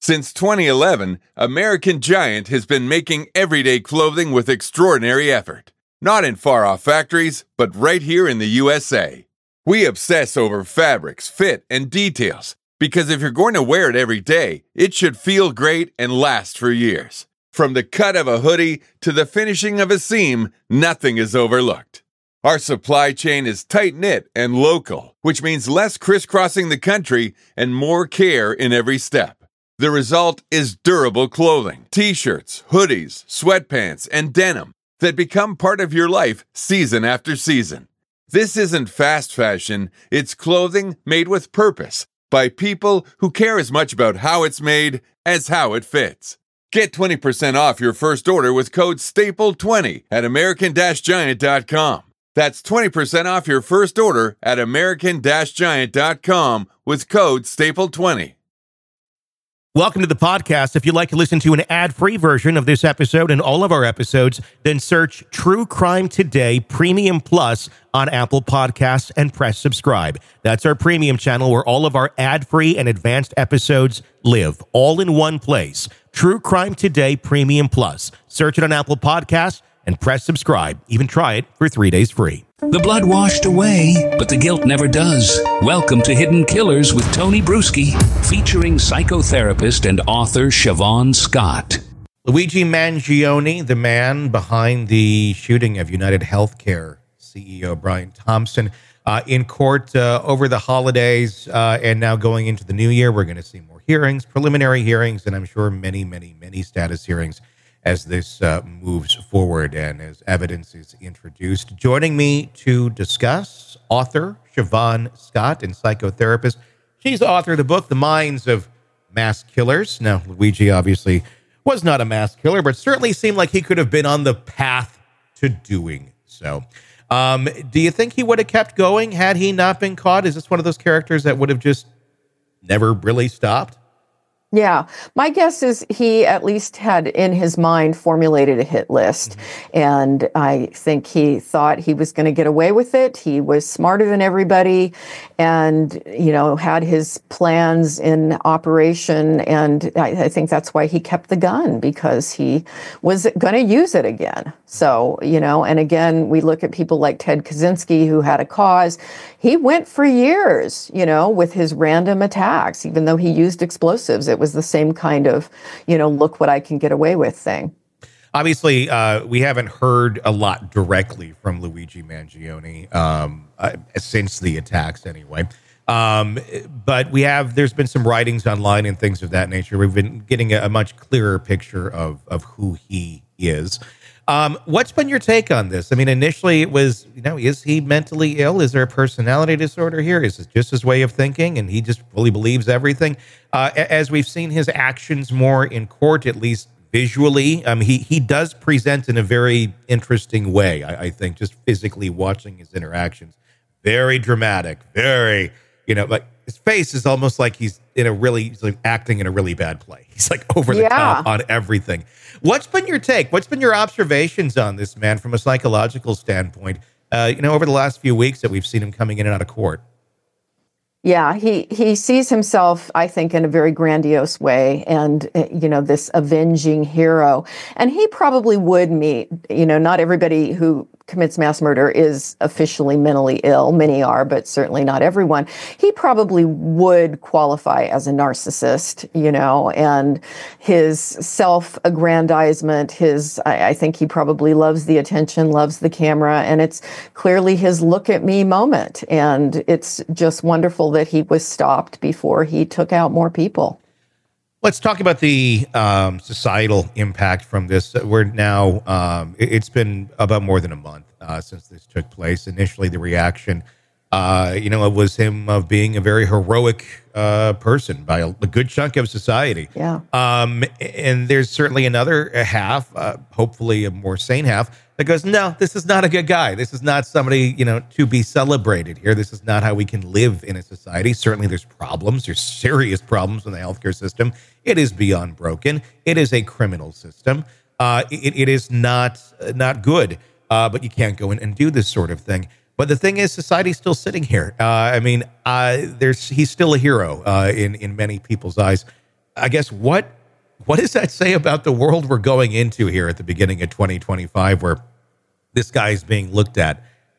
Since 2011, American Giant has been making everyday clothing with extraordinary effort. Not in far-off factories, but right here in the USA. We obsess over fabrics, fit, and details, because if you're going to wear it every day, it should feel great and last for years. From the cut of a hoodie to the finishing of a seam, nothing is overlooked. Our supply chain is tight-knit and local, which means less crisscrossing the country and more care in every step. The result is durable clothing, t-shirts, hoodies, sweatpants, and denim that become part of your life season after season. This isn't fast fashion, it's clothing made with purpose by people who care as much about how it's made as how it fits. Get 20% off your first order with code STAPLE20 at American-Giant.com. That's 20% off your first order at American-Giant.com with code STAPLE20. Welcome to the podcast. If you'd like to listen to an ad-free version of this episode and all of our episodes, then search True Crime Today Premium Plus on Apple Podcasts and press subscribe. That's our premium channel where all of our ad-free and advanced episodes live, all in one place. True Crime Today Premium Plus. Search it on Apple Podcasts and press subscribe. Even try it for 3 days free. The blood washed away, but the guilt never does. Welcome to Hidden Killers with Tony Bruschi, featuring psychotherapist and author Siobhan Scott. Luigi Mangione, the man behind the shooting of United Healthcare CEO Brian Thompson, in court over the holidays and now going into the new year. We're going to see more hearings, preliminary hearings, and I'm sure many status hearings as this moves forward and as evidence is introduced. Joining me to discuss, author Siobhan Scott and psychotherapist. She's the author of the book, The Minds of Mass Killers. Now, Luigi obviously was not a mass killer, but certainly seemed like he could have been on the path to doing so. Do you think he would have kept going had he not been caught? Is this one of those characters that would have just never really stopped? Yeah, my guess is he at least had in his mind formulated a hit list. And I think he thought he was going to get away with it. He was smarter than everybody and, had his plans in operation. And I think that's why he kept the gun, because he was going to use it again. So, and again, we look at people like Ted Kaczynski, who had a cause. He went for years, with his random attacks, even though he used explosives. It was the same kind of, look what I can get away with thing. Obviously, we haven't heard a lot directly from Luigi Mangione since the attacks anyway. But there's been some writings online and things of that nature. We've been getting a much clearer picture of who he is. What's been your take on this? I mean, initially it was, is he mentally ill? Is there a personality disorder here? Is it just his way of thinking and he just fully believes everything? As we've seen his actions more in court, at least visually, he does present in a very interesting way, I think, just physically watching his interactions. Very dramatic, very, like his face is almost like he's acting in a really bad play. He's like over the top on everything. What's been your take? What's been your observations on this man from a psychological standpoint, over the last few weeks that we've seen him coming in and out of court? Yeah, he sees himself, I think, in a very grandiose way and, this avenging hero. And he probably would meet, not everybody who commits mass murder is officially mentally ill. Many are, but certainly not everyone. He probably would qualify as a narcissist, and his self-aggrandizement, I think he probably loves the attention, loves the camera, and it's clearly his look at me moment. And it's just wonderful that he was stopped before he took out more people. Let's talk about the societal impact from this. We're now, it's been about more than a month since this took place. Initially, the reaction, it was him of being a very heroic person by a good chunk of society. Yeah. And there's certainly another half, hopefully a more sane half, that goes, no, this is not a good guy. This is not somebody, to be celebrated here. This is not how we can live in a society. Certainly there's problems. There's serious problems in the healthcare system. It is beyond broken. It is a criminal system. It is not good, but you can't go in and do this sort of thing. But the thing is, society's still sitting here. He's still a hero in many people's eyes. I guess what does that say about the world we're going into here at the beginning of 2025, where this guy is being looked at,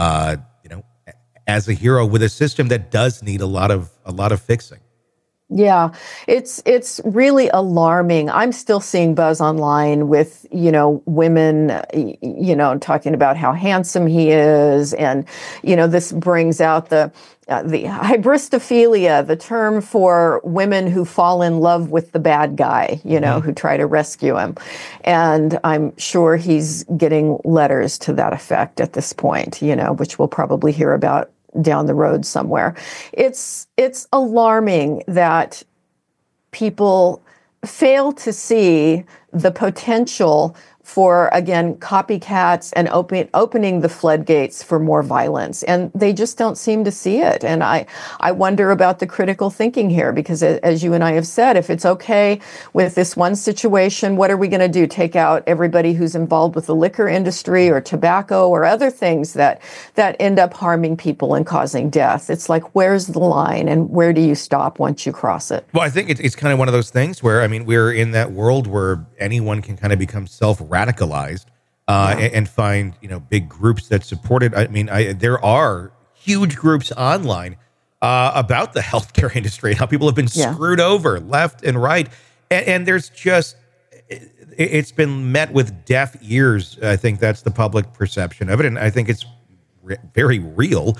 as a hero with a system that does need a lot of fixing? Yeah, it's really alarming. I'm still seeing buzz online with, women, talking about how handsome he is. And, this brings out the hybristophilia, the term for women who fall in love with the bad guy, who try to rescue him. And I'm sure he's getting letters to that effect at this point, which we'll probably hear about down the road somewhere. It's alarming that people fail to see the potential for, again, copycats and opening the floodgates for more violence. And they just don't seem to see it. And I wonder about the critical thinking here, because as you and I have said, if it's okay with this one situation, what are we going to do? Take out everybody who's involved with the liquor industry or tobacco or other things that end up harming people and causing death? It's like, where's the line and where do you stop once you cross it? Well, I think it's kind of one of those things where, we're in that world where anyone can kind of become self-radicalized and find, big groups that support it. There are huge groups online about the healthcare industry, how people have been screwed over left and right. And there's just, it's been met with deaf ears. I think that's the public perception of it. And I think it's very real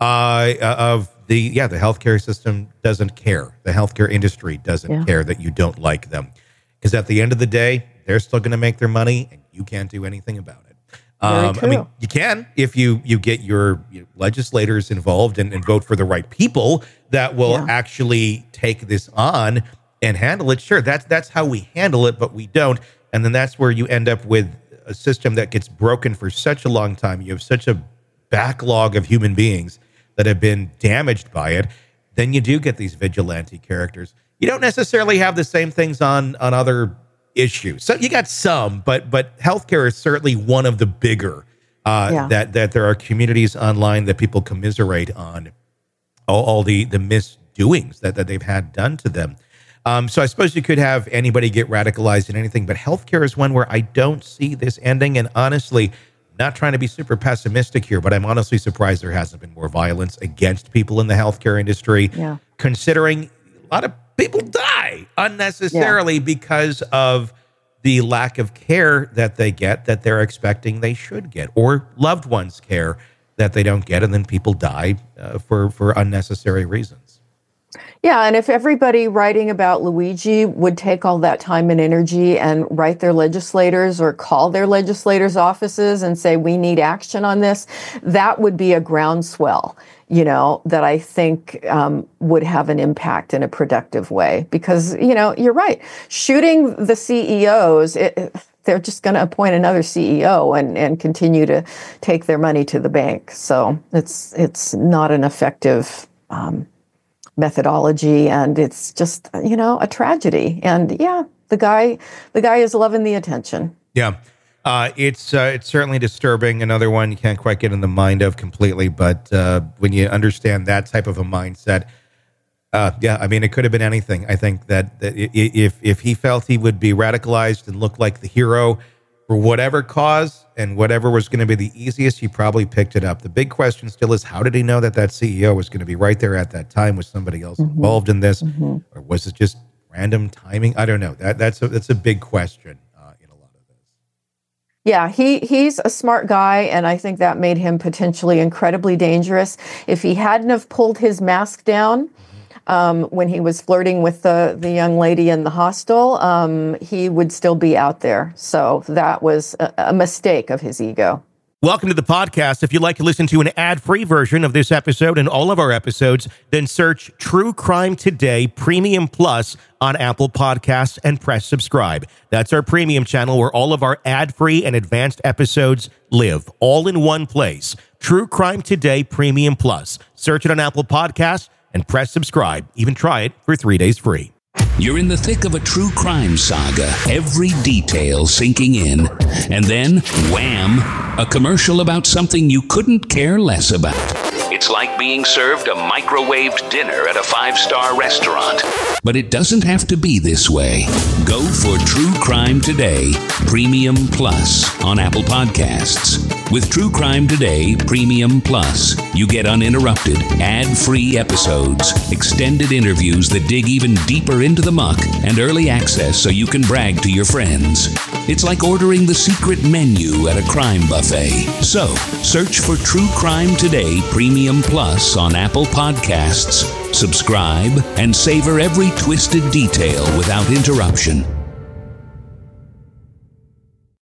of the healthcare system doesn't care. The healthcare industry doesn't care that you don't like them. Because at the end of the day, they're still going to make their money and you can't do anything about it. You can if you get your legislators involved and vote for the right people that will actually take this on and handle it. Sure, that's how we handle it, but we don't. And then that's where you end up with a system that gets broken for such a long time. You have such a backlog of human beings that have been damaged by it. Then you do get these vigilante characters. You don't necessarily have the same things on other issues. So you got some, but healthcare is certainly one of the bigger that there are communities online that people commiserate on all the misdoings that they've had done to them. So I suppose you could have anybody get radicalized in anything, but healthcare is one where I don't see this ending. And honestly, not trying to be super pessimistic here, but I'm honestly surprised there hasn't been more violence against people in the healthcare industry, considering a lot of people die unnecessarily because of the lack of care that they get that they're expecting they should get, or loved ones' care that they don't get, and then people die for unnecessary reasons. Yeah, and if everybody writing about Luigi would take all that time and energy and write their legislators or call their legislators' offices and say, we need action on this, that would be a groundswell, that I think would have an impact in a productive way. Because, you're right. Shooting the CEOs, they're just going to appoint another CEO and continue to take their money to the bank. So it's not an effective methodology, and it's just a tragedy. And the guy is loving the attention. It's certainly disturbing. Another one you can't quite get in the mind of completely, but when you understand that type of a mindset, it could have been anything. I think that if he felt he would be radicalized and look like the hero for whatever cause and whatever was going to be the easiest, he probably picked it up. The big question still is, how did he know that CEO was going to be right there at that time? Was somebody else involved in this? Or was it just random timing? I don't know. That's a big question in a lot of this. Yeah, he's a smart guy, and I think that made him potentially incredibly dangerous. If he hadn't have pulled his mask down when he was flirting with the young lady in the hostel, he would still be out there. So that was a mistake of his ego. Welcome to the podcast. If you'd like to listen to an ad-free version of this episode and all of our episodes, then search True Crime Today Premium Plus on Apple Podcasts and press subscribe. That's our premium channel where all of our ad-free and advanced episodes live, all in one place. True Crime Today Premium Plus. Search it on Apple Podcasts and press subscribe. Even try it for 3 days free. You're in the thick of a true crime saga, every detail sinking in. And then, wham, a commercial about something you couldn't care less about. It's like being served a microwaved dinner at a 5-star restaurant. But it doesn't have to be this way. Go for True Crime Today Premium Plus on Apple Podcasts. With True Crime Today Premium Plus, you get uninterrupted, ad-free episodes, extended interviews that dig even deeper into the muck, and early access so you can brag to your friends. It's like ordering the secret menu at a crime buffet. So, search for True Crime Today Premium Plus on Apple Podcasts, subscribe, and savor every twisted detail without interruption.